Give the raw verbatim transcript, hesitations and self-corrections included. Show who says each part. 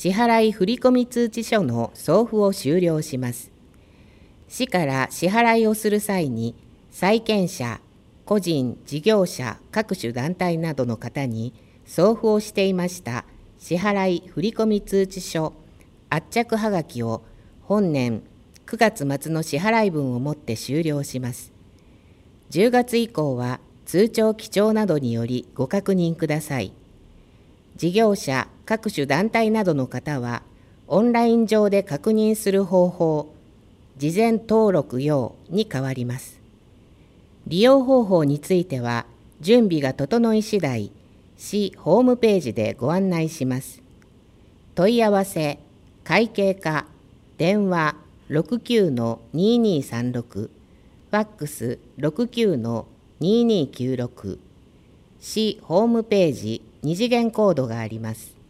Speaker 1: 支払い振込通知書の送付を終了します。市から支払いをする際に、債権者、個人、事業者、各種団体などの方に送付をしていました支払い振込通知書圧着はがきを本年くがつ末の支払い分をもって終了します。じゅうがつ以降は通帳記帳などによりご確認ください。事業者、各種団体などの方はオンライン上で確認する方法、事前登録用に変わります。利用方法については準備が整い次第、市ホームページでご案内します。問い合わせ、会計課、電話 ろくきゅうのにーにーさんろく、ファックス ろくきゅうのにーにーきゅうろく、市ホームページ二次元コードがあります。